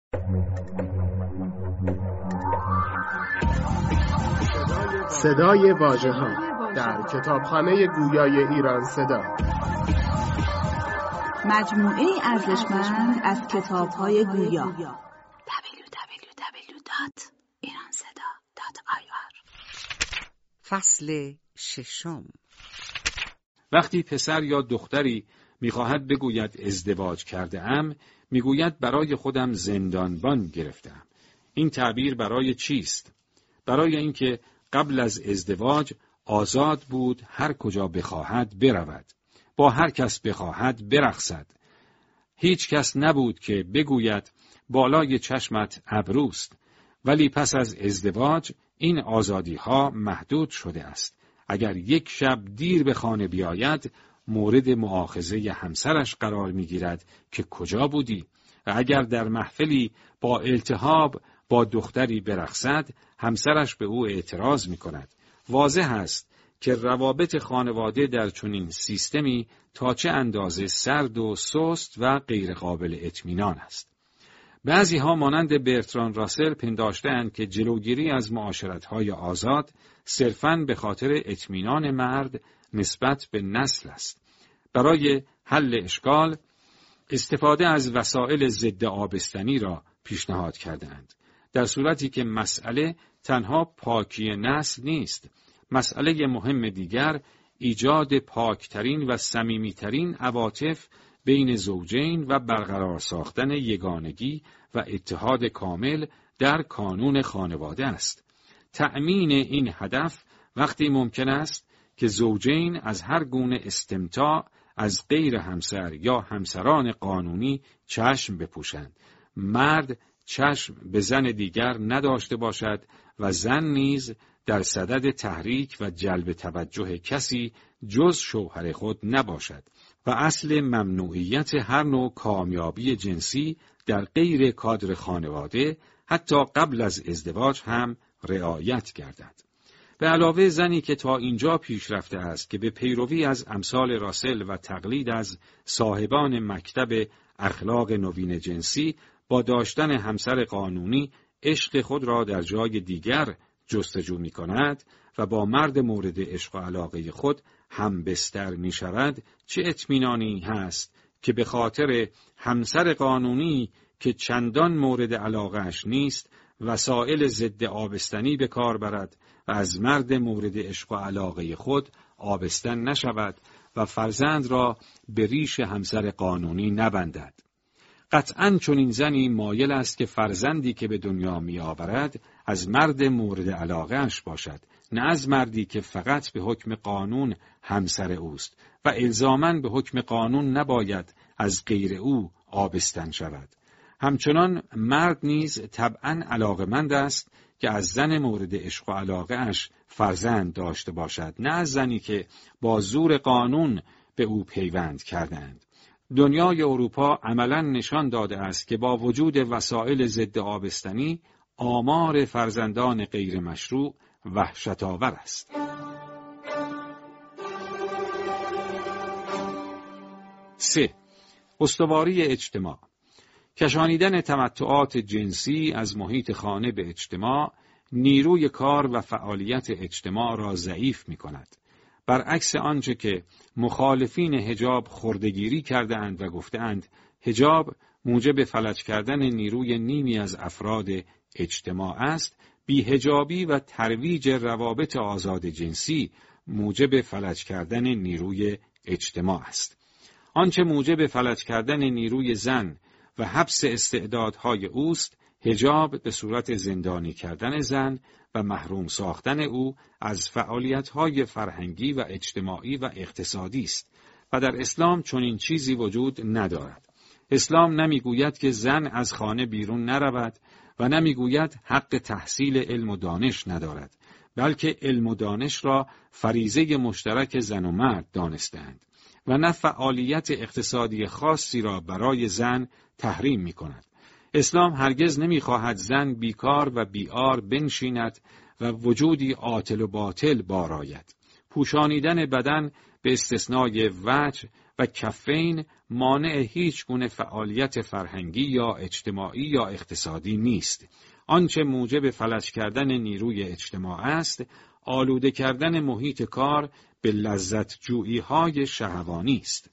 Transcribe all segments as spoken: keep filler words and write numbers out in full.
صدای واژه‌ها در کتابخانه گویای ایران صدا، مجموعه ارزشمند از کتاب‌های گویا. دبلیو دبلیو دبلیو دات ایران صدا دات آی آر. فصل ششم. وقتی پسر یا دختری می‌خواهد بگوید ازدواج کرده ام، می‌گوید برای خودم زندانبان گرفتم. این تعبیر برای چیست؟ برای اینکه قبل از ازدواج آزاد بود هر کجا بخواهد برود، با هر کس بخواهد برقصد. هیچ کس نبود که بگوید بالای چشمت ابروست، ولی پس از ازدواج این آزادی ها محدود شده است. اگر یک شب دیر به خانه بیاید، مورد مؤاخذه همسرش قرار میگیرد که کجا بودی؟ و اگر در محفلی با التهاب با دختری برقصد، همسرش به او اعتراض می کند. واضح است که روابط خانواده در چنین سیستمی تا چه اندازه سرد و سست و غیر قابل اطمینان است. بعضی ها مانند برتراند راسل پنداشته‌اند که جلوگیری از معاشرت‌های آزاد صرفاً به خاطر اطمینان مرد نسبت به نسل است. برای حل اشکال، استفاده از وسایل ضد آبستنی را پیشنهاد کردند. در صورتی که مسئله تنها پاکی نسل نیست، مسئله مهم دیگر ایجاد پاکترین و صمیمیترین عواطف بین زوجین و برقرار ساختن یگانگی و اتحاد کامل در کانون خانواده است. تأمین این هدف وقتی ممکن است که زوجین از هر گونه استمتاع از غیر همسر یا همسران قانونی چشم بپوشند، مرد چشم به زن دیگر نداشته باشد و زن نیز در صدد تحریک و جلب توجه کسی جز شوهر خود نباشد و اصل ممنوعیت هر نوع کامیابی جنسی در غیر کادر خانواده حتی قبل از ازدواج هم رعایت گردد. به علاوه زنی که تا اینجا پیش رفته است که به پیروی از امثال راسل و تقلید از صاحبان مکتب اخلاق نوین جنسی با داشتن همسر قانونی عشق خود را در جای دیگر جستجو می کند و با مرد مورد عشق و علاقه خود هم بستر می شود، چه اطمینانی هست که به خاطر همسر قانونی که چندان مورد علاقهش نیست وسایل ضد آبستنی به کار برد و از مرد مورد عشق و علاقه خود آبستن نشود و فرزند را به ریش همسر قانونی نبندد. قطعاً چنین زنی مایل است که فرزندی که به دنیا می آورد از مرد مورد علاقه اش باشد، نه از مردی که فقط به حکم قانون همسر اوست و الزاماً به حکم قانون نباید از غیر او آبستن شود. همچنان مرد نیز طبعاً علاقه‌مند است که از زن مورد عشق و علاقه اش فرزند داشته باشد، نه از زنی که با زور قانون به او پیوند کردند. دنیای اروپا عملاً نشان داده است که با وجود وسایل ضد آبستنی، آمار فرزندان غیر مشروع وحشت‌آور است. سه. استواری اجتماع. کشانیدن تمتعات جنسی از محیط خانه به اجتماع، نیروی کار و فعالیت اجتماع را ضعیف می‌کند. برعکس آنچه که مخالفین حجاب خردگیری کرده‌اند و گفته‌اند حجاب موجب فلج کردن نیروی نیمی از افراد اجتماع است، بی‌حجابی و ترویج روابط آزاد جنسی موجب فلج کردن نیروی اجتماع است. آنچه موجب فلج کردن نیروی زن و حبس استعدادهای اوست، حجاب به صورت زندانی کردن زن و محروم ساختن او از فعالیت‌های فرهنگی و اجتماعی و اقتصادی است و در اسلام چنین چیزی وجود ندارد. اسلام نمیگوید که زن از خانه بیرون نرود و نمیگوید حق تحصیل علم و دانش ندارد، بلکه علم و دانش را فریضه مشترک زن و مرد دانستند و نه فعالیت اقتصادی خاصی را برای زن تحریم می‌کند. اسلام هرگز نمی‌خواهد زن بیکار و بیار بنشیند و وجودی عاطل و باطل بار آید. پوشانیدن بدن به استثنای وجه و کفین مانع هیچ گونه فعالیت فرهنگی یا اجتماعی یا اقتصادی نیست. آنچه موجب فلج کردن نیروی اجتماع است، آلوده کردن محیط کار به لذت جویی های شهوانی است.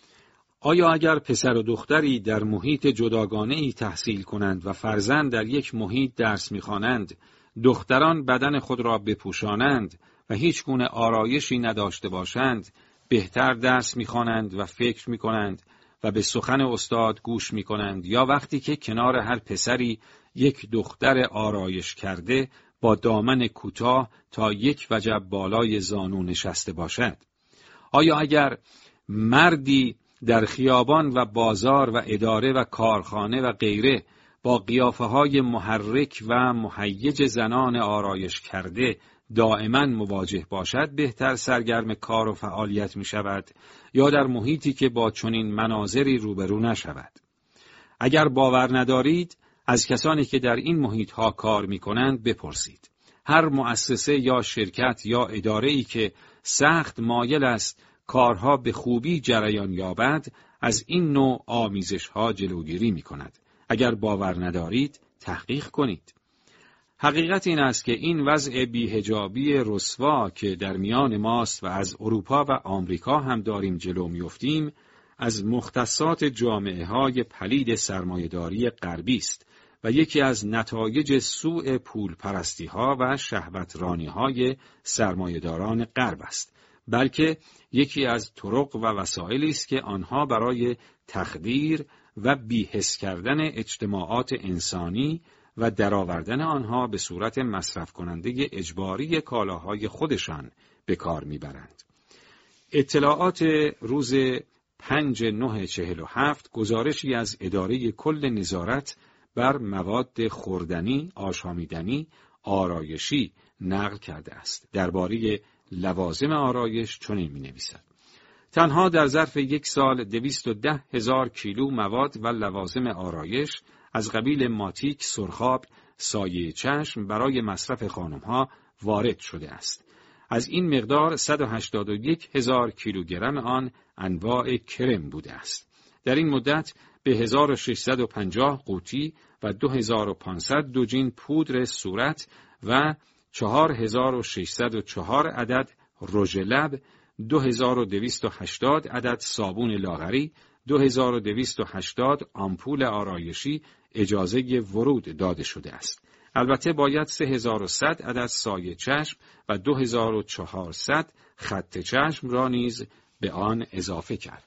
آیا اگر پسر و دختری در محیط جداگانه‌ای تحصیل کنند و فرزند در یک محیط درس می‌خوانند، دختران بدن خود را بپوشانند و هیچ گونه آرایشی نداشته باشند، بهتر درس می‌خوانند و فکر می‌کنند و به سخن استاد گوش می‌کنند، یا وقتی که کنار هر پسری یک دختر آرایش کرده با دامن کوتاه تا یک وجب بالای زانو نشسته باشد؟ آیا اگر مردی در خیابان و بازار و اداره و کارخانه و غیره با قیافه‌های محرک و مهیج زنان آرایش کرده دائما مواجه باشد، بهتر سرگرم کار و فعالیت می شود، یا در محیطی که با چنین مناظری روبرو نشود؟ اگر باور ندارید، از کسانی که در این محیط‌ها کار می کنند بپرسید. هر مؤسسه یا شرکت یا اداره‌ای که سخت مایل است کارها به خوبی جریان یابد، از این نوع آمیزش‌ها جلوگیری می‌کند. اگر باور ندارید، تحقیق کنید. حقیقت این است که این وضع بی‌حجابی رسوا که در میان ماست و از اروپا و آمریکا هم داریم جلو می‌افتیم، از مختصات جامعه‌های پلید سرمایه‌داری غربی است و یکی از نتایج سوء پولپرستی‌ها و شهوترانی‌های سرمایه‌داران غرب است، بلکه یکی از طرق و وسایلی است که آنها برای تخدیر و بی‌حس کردن اجتماعات انسانی و درآوردن آنها به صورت مصرف کننده اجباری کالاهای خودشان به کار میبرند. اطلاعات روز پنج نه چهل و هفت گزارشی از اداره کل نظارت بر مواد خوردنی، آشامیدنی، آرایشی نقل کرده است. درباره لوازم آرایش چنین می‌نویسد: تنها در ظرف یک سال دویست و ده هزار کیلو مواد و لوازم آرایش از قبیل ماتیک، سرخاب، سایه چشم برای مصرف خانم‌ها وارد شده است. از این مقدار صد و هشتاد و یک هزار کیلوگرم آن انواع کرم بوده است. در این مدت به هزار و ششصد و پنجاه قوطی و دو هزار و پانصد دوجین پودر صورت و چهار هزار و ششصد و چهار عدد رژ لب، دو هزار و دویست و هشتاد عدد صابون لاغری، دو هزار و دویست و هشتاد آمپول آرایشی اجازه ورود داده شده است. البته باید سه هزار و صد عدد سایه چشم و دو هزار و چهارصد خط چشم را نیز به آن اضافه کرد.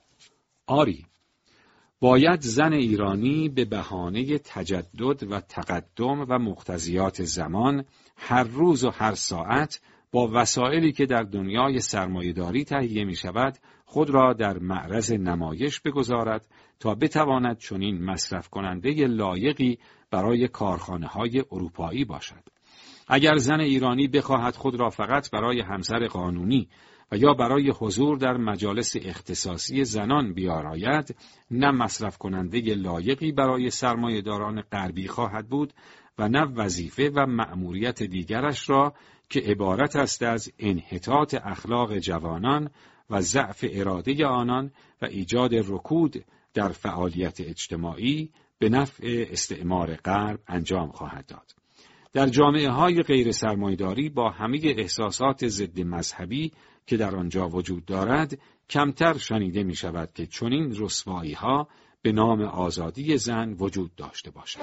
آری، باید زن ایرانی به بهانه تجدد و تقدم و مقتضیات زمان هر روز و هر ساعت با وسایلی که در دنیای سرمایه‌داری تهیه می شود خود را در معرض نمایش بگذارد تا بتواند چنین مصرف کننده لایقی برای کارخانه‌های اروپایی باشد. اگر زن ایرانی بخواهد خود را فقط برای همسر قانونی و یا برای حضور در مجالس اختصاصی زنان بیاراید، نه مصرف کننده لایقی برای سرمایه‌داران غربی خواهد بود و نه وظیفه و مأموریت دیگرش را که عبارت است از انحطاط اخلاق جوانان و ضعف اراده آنان و ایجاد رکود در فعالیت اجتماعی به نفع استعمار غرب انجام خواهد داد. در جامعه‌های غیر سرمایه‌داری با همه احساسات ضد مذهبی که در آنجا وجود دارد، کمتر شنیده می شود که چنین رسوایی‌ها به نام آزادی زن وجود داشته باشد.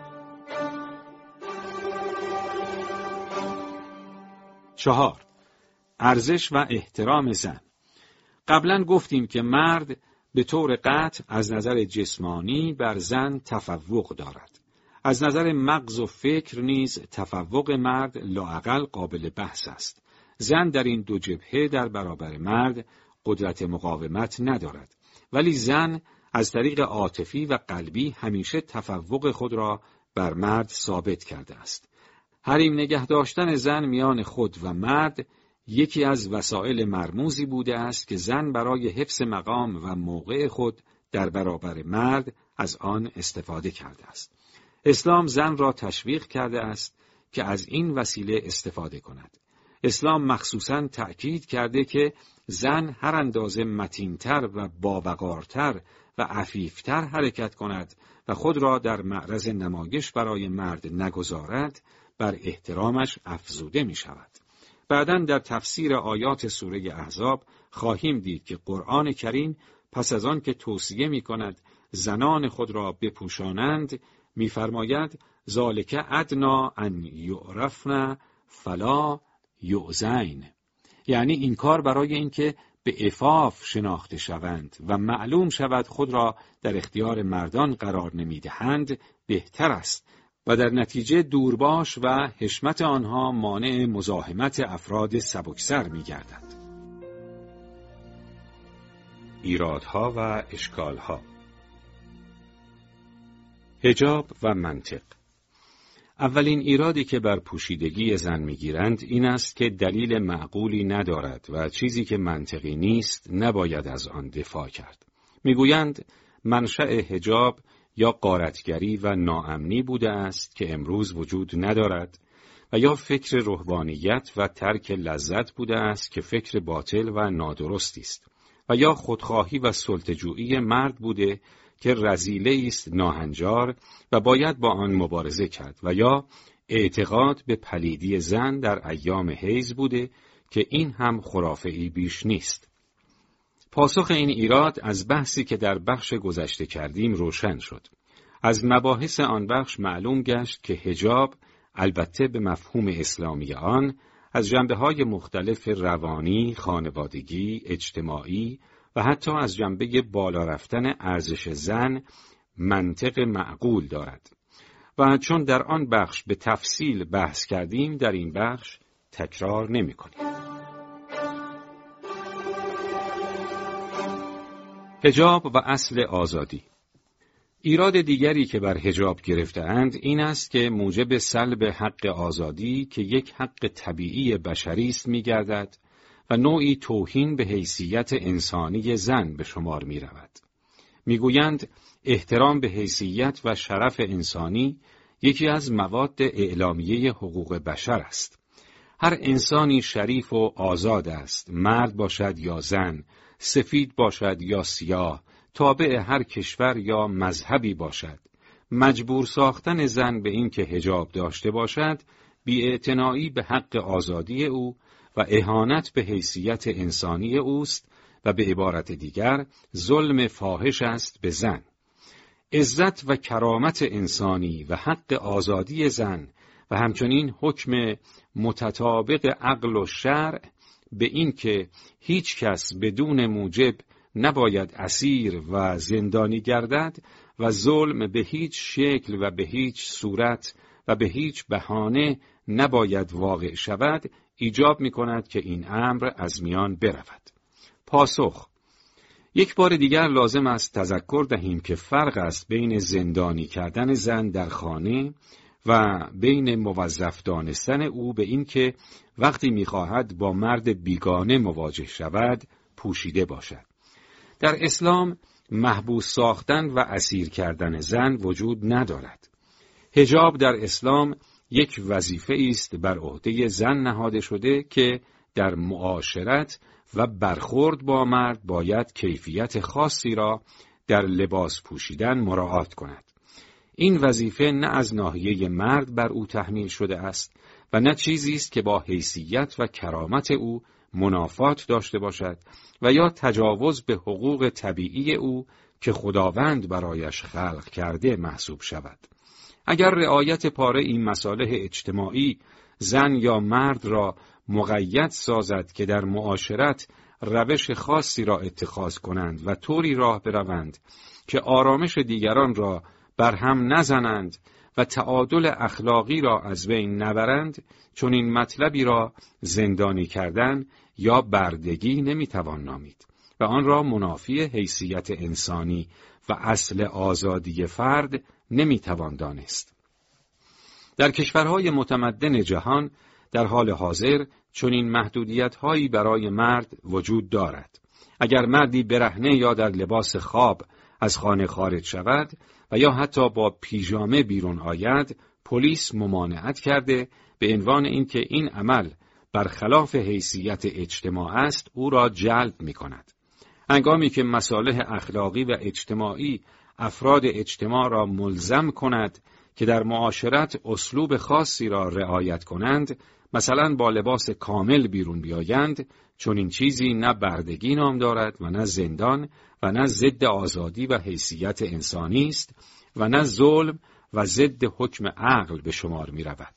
چهار، ارزش و احترام زن. قبلا گفتیم که مرد به طور قطع از نظر جسمانی بر زن تفوق دارد. از نظر مغز و فکر نیز تفوق مرد لااقل قابل بحث است. زن در این دو جبهه در برابر مرد قدرت مقاومت ندارد، ولی زن از طریق عاطفی و قلبی همیشه تفوق خود را بر مرد ثابت کرده است. حریم نگه داشتن زن میان خود و مرد یکی از وسایل مرموزی بوده است که زن برای حفظ مقام و موقع خود در برابر مرد از آن استفاده کرده است. اسلام زن را تشویق کرده است که از این وسیله استفاده کند. اسلام مخصوصاً تأکید کرده که زن هر اندازه متین‌تر و باوقارتر و عفیفتر حرکت کند و خود را در معرض نمایش برای مرد نگذارد، بر احترامش افزوده می شود. بعداً در تفسیر آیات سوره احزاب خواهیم دید که قرآن کریم پس از آن که توصیه می کند زنان خود را بپوشانند، می فرماید ذالک ادنا ان یعرفن فلا یؤذین، یعنی این کار برای اینکه به عفاف شناخته شوند و معلوم شود خود را در اختیار مردان قرار نمیدهند بهتر است و در نتیجه دورباش و حشمت آنها مانع مزاحمت افراد سبکسر می‌گردد. ایرادها و اشکالها. حجاب و منطق. اولین ایرادی که بر پوشیدگی زن می‌گیرند این است که دلیل معقولی ندارد و چیزی که منطقی نیست نباید از آن دفاع کرد. می‌گویند منشأ حجاب یا غارتگری و ناامنی بوده است که امروز وجود ندارد و یا فکر رهبانیت و ترک لذت بوده است که فکر باطل و نادرستی است و یا خودخواهی و سلطه‌جویی مرد بوده که رذیله است ناهنجار و باید با آن مبارزه کرد و یا اعتقاد به پلیدی زن در ایام حیض بوده که این هم خرافه‌ای بیش نیست. پاسخ این ایراد از بحثی که در بخش گذشته کردیم روشن شد. از مباحث آن بخش معلوم گشت که حجاب البته به مفهوم اسلامی آن از جنبه‌های مختلف روانی، خانوادگی، اجتماعی و حتی از جنبه بالا رفتن ارزش زن منطق معقول دارد و چون در آن بخش به تفصیل بحث کردیم در این بخش تکرار نمی کنیم. حجاب و اصل آزادی. ایراد دیگری که بر حجاب گرفته‌اند این است که موجب سلب حق آزادی که یک حق طبیعی بشری است می‌گردد و نوعی توهین به حیثیت انسانی زن به شمار می‌رود. می‌گویند احترام به حیثیت و شرف انسانی یکی از مواد اعلامیه حقوق بشر است. هر انسانی شریف و آزاد است، مرد باشد یا زن، سفید باشد یا سیاه، تابع هر کشور یا مذهبی باشد. مجبور ساختن زن به این که حجاب داشته باشد، بی‌اعتنایی به حق آزادی او و اهانت به حیثیت انسانی اوست و به عبارت دیگر ظلم فاحش است به زن. عزت و کرامت انسانی و حق آزادی زن و همچنین حکم متطابق عقل و شرع به این که هیچ کس بدون موجب نباید اسیر و زندانی گردد و ظلم به هیچ شکل و به هیچ صورت و به هیچ بهانه نباید واقع شود، ایجاب می کند که این امر از میان برود. پاسخ: یک بار دیگر لازم است تذکر دهیم که فرق است بین زندانی کردن زن در خانه و بین موظف دانستن او به این که وقتی می‌خواهد با مرد بیگانه مواجه شود پوشیده باشد. در اسلام محبوس ساختن و اسیر کردن زن وجود ندارد. حجاب در اسلام یک وظیفه است بر عهده زن نهاده شده که در معاشرت و برخورد با مرد باید کیفیت خاصی را در لباس پوشیدن مراعات کند. این وظیفه نه از ناحیه مرد بر او تحمیل شده است و نه چیزی است که با حیثیت و کرامت او منافات داشته باشد و یا تجاوز به حقوق طبیعی او که خداوند برایش خلق کرده محسوب شود. اگر رعایت پاره این مصالح اجتماعی زن یا مرد را مقید سازد که در معاشرت روش خاصی را اتخاذ کنند و طوری راه بروند که آرامش دیگران را برهم نزنند و تعادل اخلاقی را از بین نبرند، چون این مطلبی را زندانی کردن یا بردگی نمیتوان نامید و آن را منافی حیثیت انسانی و اصل آزادی فرد نمیتوان دانست. در کشورهای متمدن جهان در حال حاضر چنین محدودیت‌هایی برای مرد وجود دارد. اگر مردی برهنه یا در لباس خواب از خانه خارج شود و یا حتی با پیژامه بیرون آید، پلیس ممانعت کرده به عنوان اینکه این عمل برخلاف حیثیت اجتماع است او را جلب می کند. هنگامی که مصالح اخلاقی و اجتماعی افراد اجتماع را ملزم کند که در معاشرت اسلوب خاصی را رعایت کنند، مثلا با لباس کامل بیرون بیایند، چون این چیزی نه بردگی نام دارد و نه زندان و نه ضد آزادی و حیثیت انسانی است و نه ظلم و ضد حکم عقل به شمار می رود.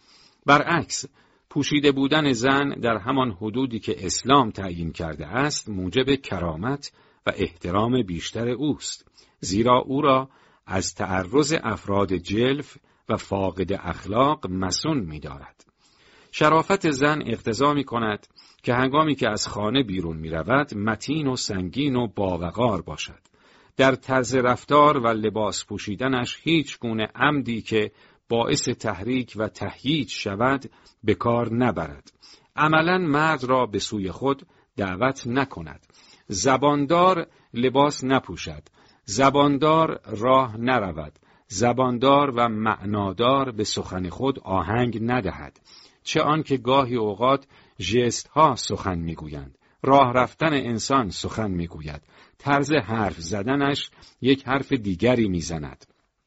برعکس، پوشیده بودن زن در همان حدودی که اسلام تعیین کرده است موجب کرامت و احترام بیشتر اوست، زیرا او را از تعرض افراد جلف و فاقد اخلاق مصون می دارد. شرافت زن اقتضا می کند که هنگامی که از خانه بیرون می رود متین و سنگین و باوقار باشد. در طرز رفتار و لباس پوشیدنش هیچ گونه عمدی که باعث تحریک و تهییج شود به کار نبرد. عملاً مرد را به سوی خود دعوت نکند. زباندار لباس نپوشد. زباندار راه نرود. زباندار و معنادار به سخن خود آهنگ ندهد. چه آن که گاهی اوقات ژست ها سخن میگویند. راه رفتن انسان سخن میگوید. طرز حرف زدنش یک حرف دیگری میزند.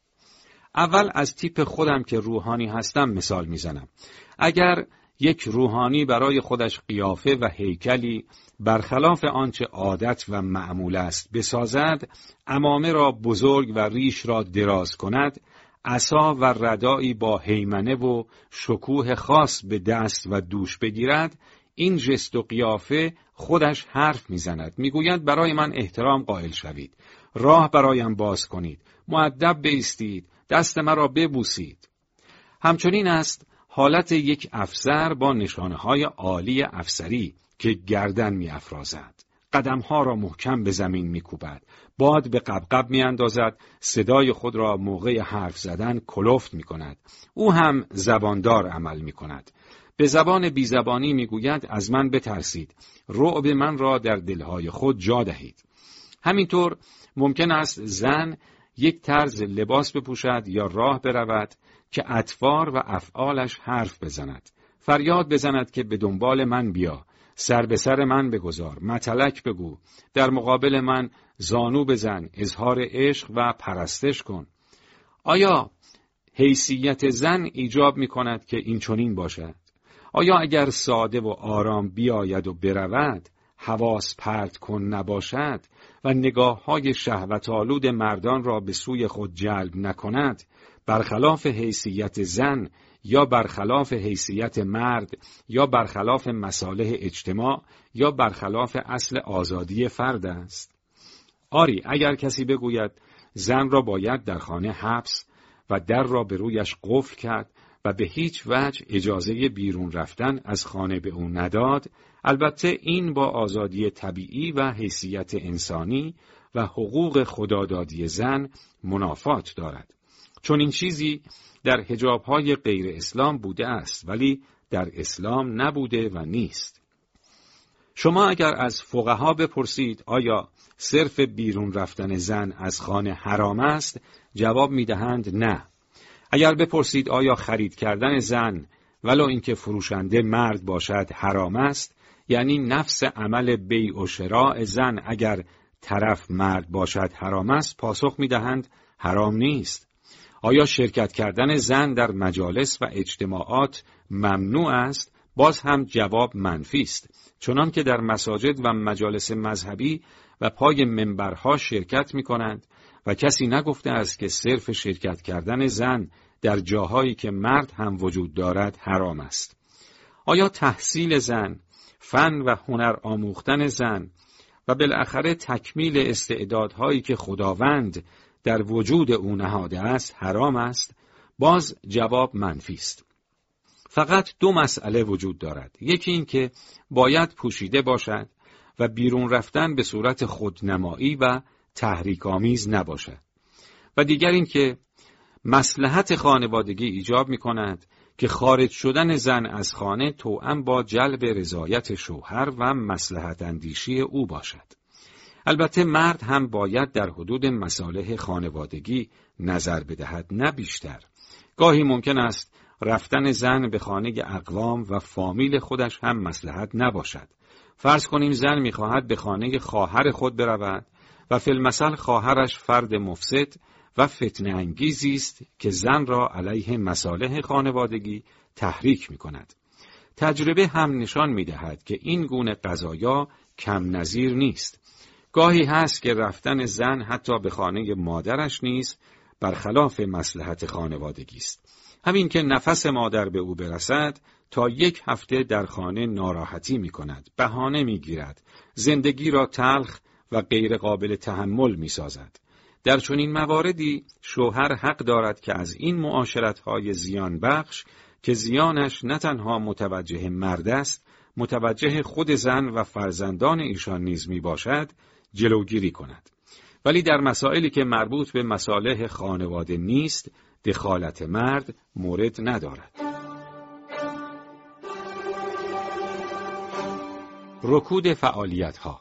اول از تیپ خودم که روحانی هستم مثال میزنم. اگر یک روحانی برای خودش قیافه و هیکلی برخلاف آنچه عادت و معمول است بسازد، عمامه را بزرگ و ریش را دراز کند، عصا و ردایی با هیمنه و شکوه خاص به دست و دوش بگیرد، این ژست و قیافه خودش حرف میزند. میگوید برای من احترام قائل شوید، راه برایم باز کنید، مؤدب بایستید، دست مرا ببوسید. همچنین است حالت یک افسر با نشانه‌های عالی افسری که گردن می‌افرازد، قدم‌ها را محکم به زمین می‌کوبد، باد به قبقب می‌اندازد، صدای خود را موقع حرف زدن کلفت می‌کند. او هم زباندار عمل می‌کند. به زبان بیزبانی می‌گوید از من بترسید، رعب من را در دلهای خود جا دهید. همینطور ممکن است زن یک طرز لباس بپوشد یا راه برود که اطوار و افعالش حرف بزند. فریاد بزند که به دنبال من بیا، سر به سر من بگذار، متلک بگو، در مقابل من زانو بزن، اظهار عشق و پرستش کن. آیا حیثیت زن ایجاب می کند که این چنین باشد؟ آیا اگر ساده و آرام بیاید و برود، حواس پرت کن نباشد و نگاه‌های شهوت‌آلود مردان را به سوی خود جلب نکند، برخلاف حیثیت زن یا برخلاف حیثیت مرد یا برخلاف مصالح اجتماع یا برخلاف اصل آزادی فرد است؟ آری، اگر کسی بگوید زن را باید در خانه حبس و در را به رویش قفل کرد و به هیچ وجه اجازه بیرون رفتن از خانه به او نداد، البته این با آزادی طبیعی و حیثیت انسانی و حقوق خدادادی زن منافات دارد. چون این چیزی در حجاب‌های غیر اسلام بوده است ولی در اسلام نبوده و نیست. شما اگر از فقها بپرسید آیا صرف بیرون رفتن زن از خانه حرام است، جواب می‌دهند نه. اگر بپرسید آیا خرید کردن زن ولو اینکه فروشنده مرد باشد حرام است، یعنی نفس عمل بیع و شراء زن اگر طرف مرد باشد حرام است، پاسخ می‌دهند حرام نیست. آیا شرکت کردن زن در مجالس و اجتماعات ممنوع است؟ باز هم جواب منفی است، چنان که در مساجد و مجالس مذهبی و پای منبرها شرکت می‌کنند و کسی نگفته است که صرف شرکت کردن زن در جاهایی که مرد هم وجود دارد حرام است. آیا تحصیل زن، فن و هنر آموختن زن و بالاخره تکمیل استعدادهایی که خداوند در وجود او نهاده است حرام است؟ باز جواب منفی است. فقط دو مسئله وجود دارد. یکی این که باید پوشیده باشد و بیرون رفتن به صورت خودنمایی و تحریک‌آمیز نباشد. و دیگر این که مصلحت خانوادگی ایجاب می کند که خارج شدن زن از خانه توأم با جلب رضایت شوهر و مصلحت اندیشی او باشد. البته مرد هم باید در حدود مصالح خانوادگی نظر بدهد، نه بیشتر. گاهی ممکن است رفتن زن به خانه اقوام و فامیل خودش هم مصلحت نباشد. فرض کنیم زن می‌خواهد به خانه خواهر خود برود و فی المثل خواهرش فرد مفسد و فتنه انگیزی است که زن را علیه مصالح خانوادگی تحریک می‌کند. تجربه هم نشان می‌دهد که این گونه قضایا کم نظیر نیست. گاهی هست که رفتن زن حتی به خانه مادرش نیز برخلاف مصلحت خانوادگی است. همین که نفس مادر به او برسد تا یک هفته در خانه ناراحتی می‌کند، بهانه می‌گیرد، زندگی را تلخ و غیر قابل تحمل می‌سازد. در چنین مواردی شوهر حق دارد که از این معاشرت‌های زیان بخش که زیانش نه تنها متوجه مرد است، متوجه خود زن و فرزندان ایشان نیز میباشد، جلوگیری کند. ولی در مسائلی که مربوط به مصالح خانواده نیست، دخالت مرد مورد ندارد. رکود فعالیت‌ها.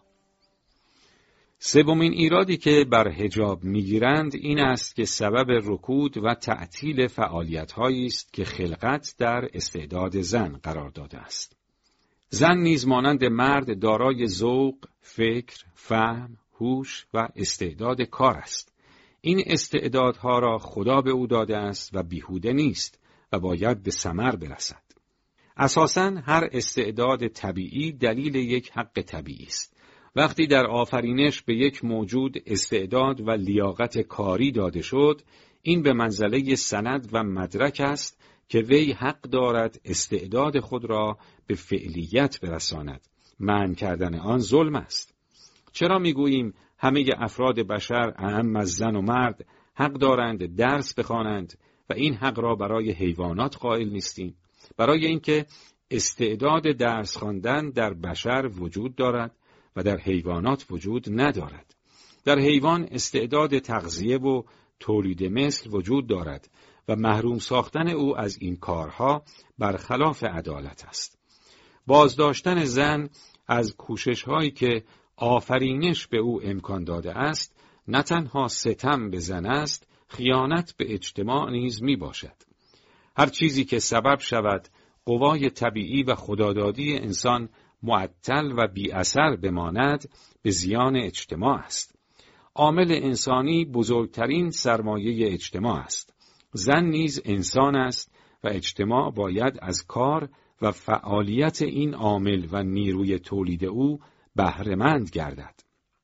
سومین ایرادی که بر حجاب میگیرند این است که سبب رکود و تعطیل فعالیت‌هایی است که خلقت در استعداد زن قرار داده است. زن نیز مانند مرد دارای ذوق، فکر، فهم، هوش و استعداد کار است. این استعدادها را خدا به او داده است و بیهوده نیست و باید به ثمر برسد. اساساً هر استعداد طبیعی دلیل یک حق طبیعی است. وقتی در آفرینش به یک موجود استعداد و لیاقت کاری داده شد، این به منزله سند و مدرک است که وی حق دارد استعداد خود را به فعلیت برساند. منع کردن آن ظلم است. چرا میگوییم همه افراد بشر اعم از زن و مرد حق دارند درس بخوانند و این حق را برای حیوانات قائل نیستیم؟ برای اینکه استعداد درس خواندن در بشر وجود دارد و در حیوانات وجود ندارد. در حیوان استعداد تغذیه و تولید مثل وجود دارد و محروم ساختن او از این کارها برخلاف عدالت است. بازداشتن زن از کوشش‌هایی که آفرینش به او امکان داده است، نه تنها ستم به زن است، خیانت به اجتماع نیز می باشد. هر چیزی که سبب شود قوای طبیعی و خدادادی انسان معطل و بی اثر بماند، به زیان اجتماع است. عامل انسانی بزرگترین سرمایه اجتماع است. زن نیز انسان است و اجتماع باید از کار و فعالیت این عامل و نیروی تولید او بهره‌مند گردد.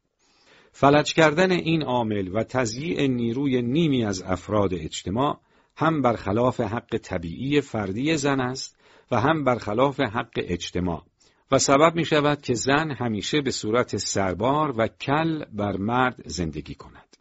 فلج کردن این عامل و تضییع نیروی نیمی از افراد اجتماع هم برخلاف حق طبیعی فردی زن است و هم برخلاف حق اجتماع و سبب می شود که زن همیشه به صورت سربار و کل بر مرد زندگی کند.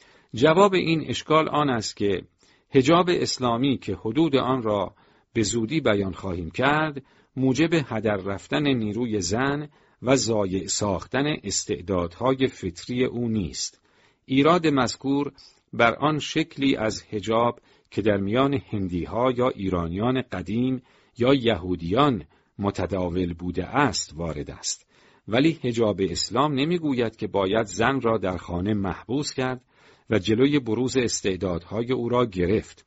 جواب این اشکال آن است که حجاب اسلامی که حدود آن را به زودی بیان خواهیم کرد، موجب هدر رفتن نیروی زن و ضایع ساختن استعدادهای فطری او نیست. ایراد مذکور بر آن شکلی از حجاب که در میان هندی‌ها یا ایرانیان قدیم یا یهودیان متداول بوده است وارد است، ولی حجاب اسلام نمیگوید که باید زن را در خانه محبوس کرد و جلوی بروز استعدادهای او را گرفت.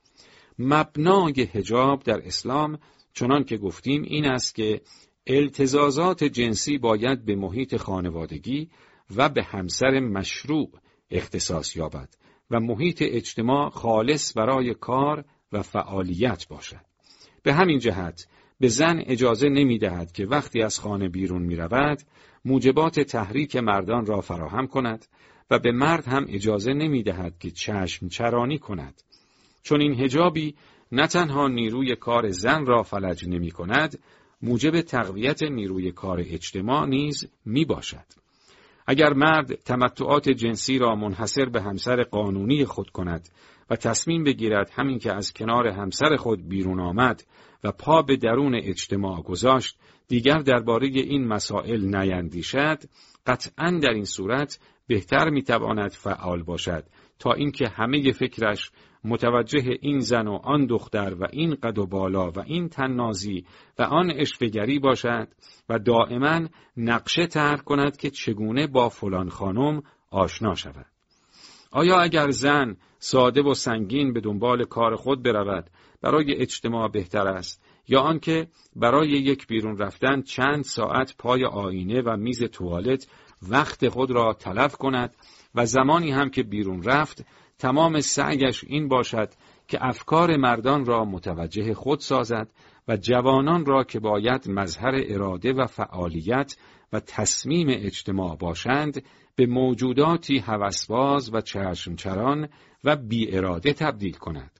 مبنای حجاب در اسلام چنان که گفتیم این است که التزازات جنسی باید به محیط خانوادگی و به همسر مشروع اختصاص یابد و محیط اجتماع خالص برای کار و فعالیت باشد. به همین جهت به زن اجازه نمی دهد که وقتی از خانه بیرون می رود موجبات تحریک مردان را فراهم کند و به مرد هم اجازه نمی دهد که چشم چرانی کند. چون این حجابی نه تنها نیروی کار زن را فلج نمی کند، موجب تقویت نیروی کار اجتماع نیز می باشد. اگر مرد تمتعات جنسی را منحصر به همسر قانونی خود کند و تصمیم بگیرد همین که از کنار همسر خود بیرون آمد و پا به درون اجتماع گذاشت دیگر درباره این مسائل نیندیشد، قطعاً در این صورت بهتر میتواند فعال باشد تا اینکه همه فکرش متوجه این زن و آن دختر و این قد و بالا و این طنازی و آن عشوه‌گری باشد و دائما نقشه طرح کند که چگونه با فلان خانم آشنا شود. آیا اگر زن ساده و سنگین به دنبال کار خود برود برای اجتماع بهتر است یا آنکه برای یک بیرون رفتن چند ساعت پای آینه و میز توالت وقت خود را تلف کند و زمانی هم که بیرون رفت تمام سعیش این باشد که افکار مردان را متوجه خود سازد و جوانان را که باید مظهر اراده و فعالیت و تصمیم اجتماع باشند به موجوداتی هوسباز و چشمچران و بی اراده تبدیل کند.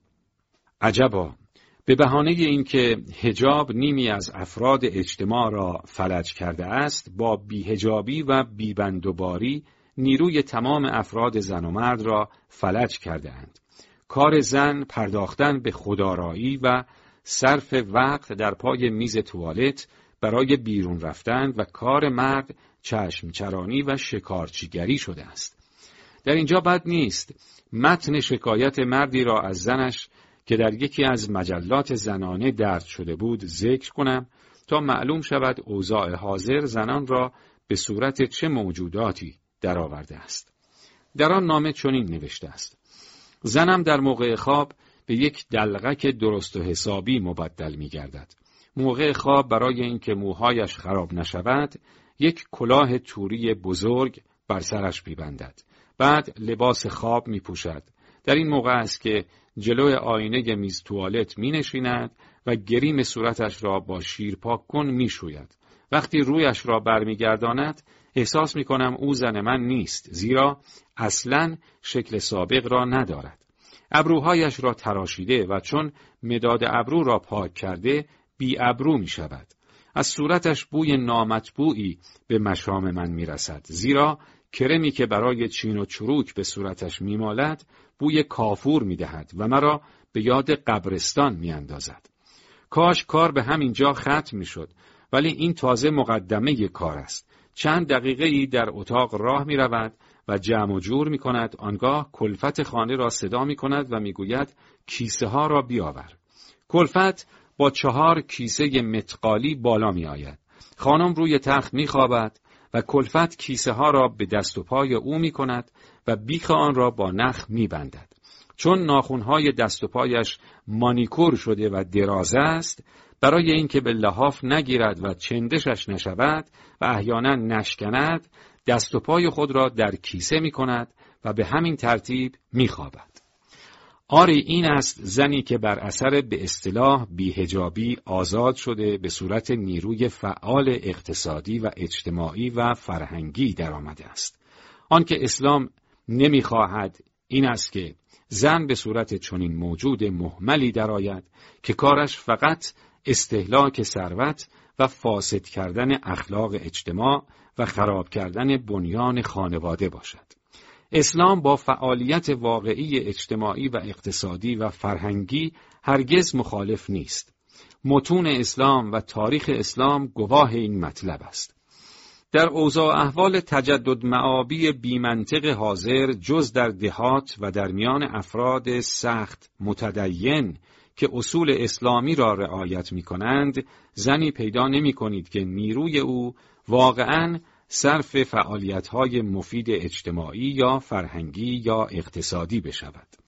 عجبا، به بهانه اینکه حجاب نیمی از افراد اجتماع را فلج کرده است، با بی‌حجابی و بی‌بندوباری نیروی تمام افراد زن و مرد را فلج کرده اند. کار زن پرداختن به خودآرایی و صرف وقت در پای میز توالت برای بیرون رفتن و کار مرد چشمچرانی و شکارچیگری شده است. در اینجا بد نیست متن شکایت مردی را از زنش که در یکی از مجلات زنانه درج شده بود ذکر کنم تا معلوم شود اوضاع حاضر زنان را به صورت چه موجوداتی درآورده است. در آن نامه چنین نوشته است: زنم در موقع خواب به یک دلغک درست و حسابی مبدل می گردد. موقع خواب برای اینکه موهایش خراب نشود یک کلاه توری بزرگ بر سرش می بندد. بعد لباس خواب می پوشد. در این موقع است که جلوی آینه میز توالت می نشیند و گریم صورتش را با شیر پاک کن می شوید. وقتی رویش را برمی گرداند احساس می کنم او زن من نیست، زیرا اصلاً شکل سابق را ندارد. ابروهایش را تراشیده و چون مداد ابرو را پاک کرده بی ابرو می شود. از صورتش بوی نامطبوعی به مشام من می رسد، زیرا کرمی که برای چین و چروک به صورتش می مالد بوی کافور می دهد و مرا به یاد قبرستان می اندازد. کاش کار به همین جا ختم می شد، ولی این تازه مقدمه کار است. چند دقیقه ای در اتاق راه می رود و جمع و جور می کند، آنگاه کلفت خانه را صدا می کند و می گوید کیسه ها را بیاور. کلفت با چهار کیسه متقالی بالا می آید. خانم روی تخت می خوابد و کلفت کیسه ها را به دست و پای او می کند و بیخ آن را با نخ می بندد. چون ناخنهای دست و پایش مانیکور شده و درازه است، برای اینکه به لحاف نگیرد و چندشش نشود و احیانا نشکند، دست و پای خود را در کیسه می کند و به همین ترتیب می خوابد. آری این است زنی که بر اثر به اصطلاح بی‌حجابی آزاد شده به صورت نیروی فعال اقتصادی و اجتماعی و فرهنگی در آمده است. آن که اسلام نمی خواهد این است که زن به صورت چنین موجود مهملی درآید که کارش فقط استهلاک ثروت و فاسد کردن اخلاق اجتماع و خراب کردن بنیان خانواده باشد. اسلام با فعالیت واقعی اجتماعی و اقتصادی و فرهنگی هرگز مخالف نیست. متون اسلام و تاریخ اسلام گواه این مطلب است. در اوضاع احوال تجدد مآبی بی‌منطق حاضر جز در دهات و در میان افراد سخت متدین که اصول اسلامی را رعایت می کنند، زنی پیدا نمی کنید که نیروی او واقعاً صرف فعالیت‌های مفید اجتماعی یا فرهنگی یا اقتصادی بشود.